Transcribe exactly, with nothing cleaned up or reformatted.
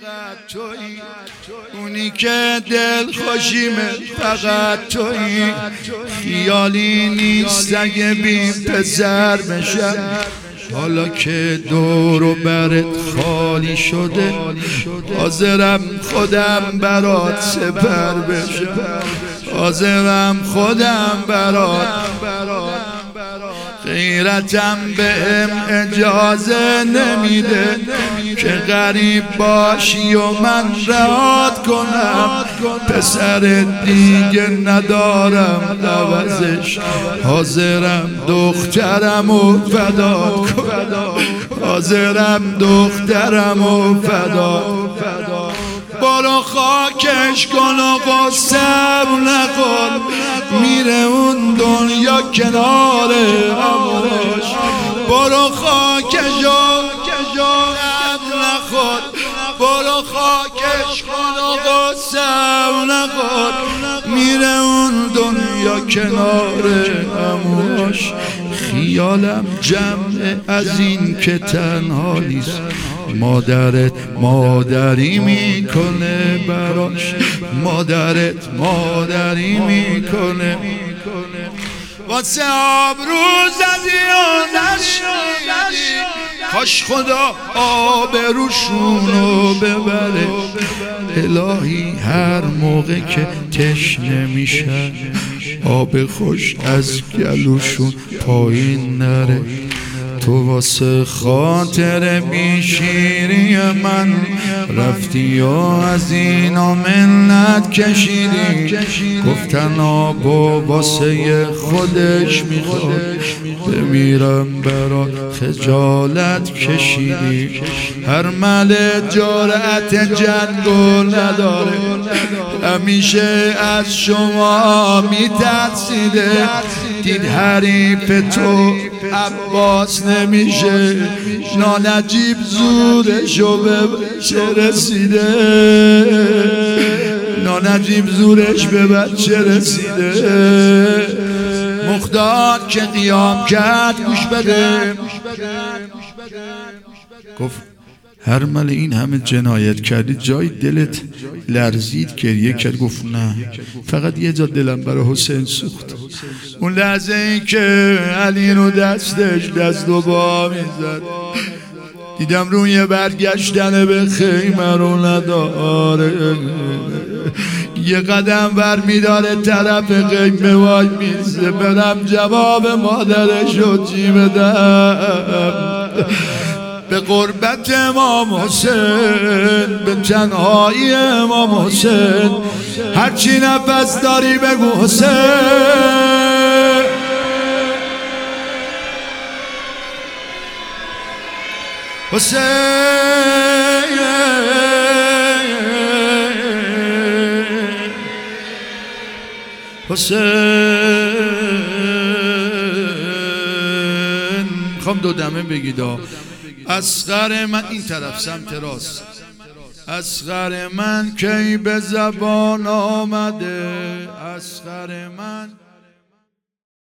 فقط تویی، اونی که دل خوشیمه فقط تویی. خیالی نیست اگه بی پسر بشم، حالا که دور و برت خالی شده حاضرم خودم برات سپر بشم، حاضرم خودم برات. غیرتم بهم اجازه نمیده که غریب باشی و من رهات کنم. پسر دیگه ندارم عوضش، حاضرم دخترم و فدا کنم، حاضرم دخترم و فدا. برو خاکش کن و قصم نکن، میره اون دنیا کنار همراش. برو خاکش و قصم نکن، برو خاکش کن و قصم نکن، میره اون دنیا کنار همراش. خیالم جمع از این که تنها نیست، مادرت مادری میکنه براش، مادرت مادری میکنه. واسه آبرو زدی و نشنیدی، کاش خدا آبروشونو ببره. الهی هر موقع که تشنه میشن آب خوش از گلوشون پایین نره. تو واسه خاطر بیشیری من رفتی و از اینا منت کشیدی. گفتن آبا واسه خودش میخواد، بمیرم برات خجالت کشیدی. هر ملک جرأت جنگو نداره، همیشه از شما میترسیده. دید حریف تو عباس نمیشه، نانجیب زورشو به بچه رسیده، نانجیب زورش به بچه رسیده. مختار که قیام کرد گوش بده، گفت هر مال این همه جنایت کردی جای دلت لرزید گریه کرد؟ گفت نه، فقط یه جا دلم برای حسین سوخت. اون لحظه این که علی رو دستش دست و با میزد، دیدم روی برگشتن به خیمه رو نداره، یه قدم بر میداره طرف خیمه وای میزه. برم جواب مادرش رو چی بدم؟ به قربت امام حسین، به تنهایی امام حسین، هرچی نفس داری بگو حسین. حسین حسین. میخوام دو دمه بگیدا. اصغر من این طرف سمت راست، اصغر من کی به زبان آمده، اصغر من